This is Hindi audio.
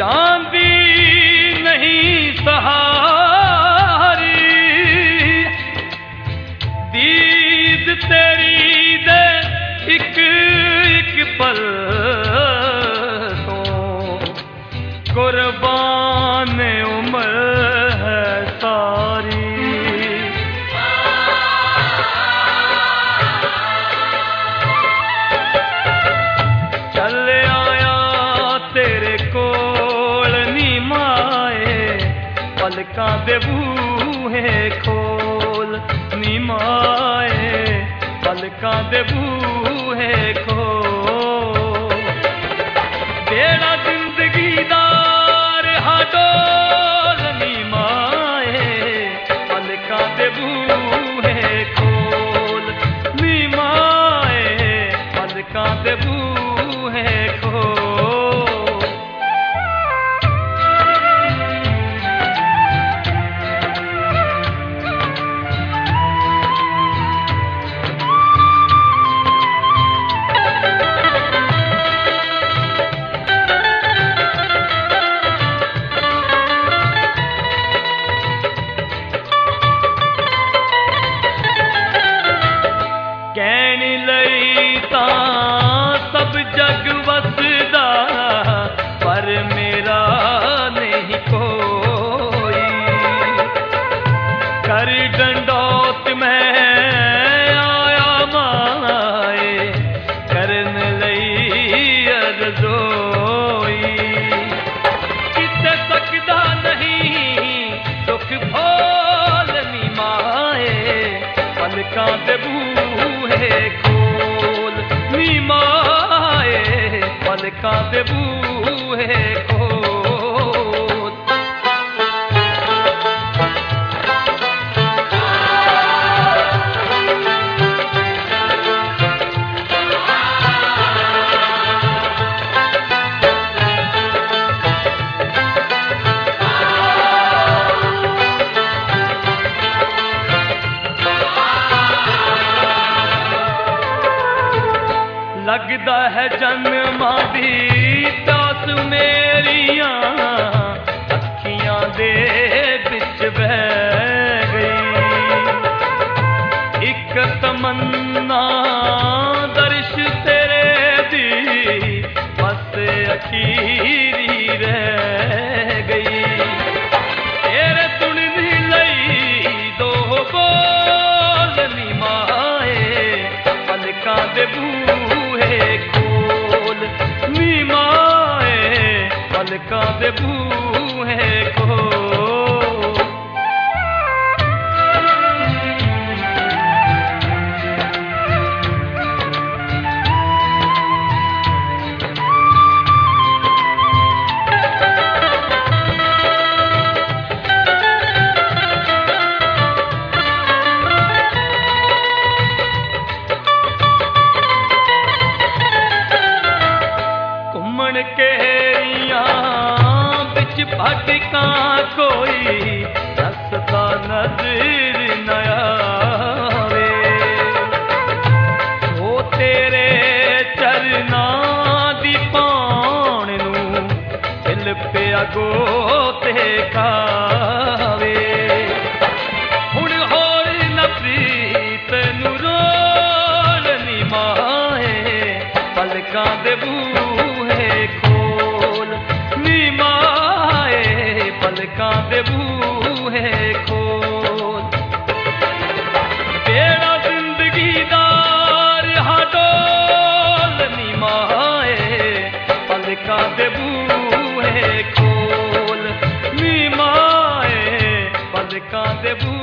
चांदी नहीं सहारी, दीद तेरी दे एक एक पल तो कुर्बान उम्र है सारी। चल आया तेरे कोल नी माए, पलकां दे बूहे खोल नी माए, पलकां दे बूहे खोल। बेड़ा जिंदगी दार हाडोल नी माए, पलकां दे बूहे खोल नी माए, पलकां दे बूहे खोल। कहने लई तां सब जग वसदा, पर मेरा नहीं कोई। कर डंडौत मैं आया माए, करन लई अरज़ोई। किते सकदा नहीं दुख भोल नी माए, पलकां दे बूहे खोल नी माए, पलकां दे बूहे खोल। लगदा है जन्मां दी दास मेरियां, अखियां दे बिच बह गई। एक तमन्ना दर्श तेरे दी, बस अखीरी रह गई। तेरे सुनने लई दो बोल नी माए, पलकां दे बूहे खोल नी माए, पलकां दे बूहे खोल। भटकां कोई रस्ता नजर न आवे, ओ तेरे चरनां दी पाण नूं दिल पिया गोते खावे। हुण होर न प्रीत नूं रोल नी माए, पलकां दे बूहे खोल नी माए, पलकां दे बूहे खोल। बेड़ा जिंदगी दार हाडोल नी माए, पलकां दे बूहे खोल नी माए, पलकां दे बूहे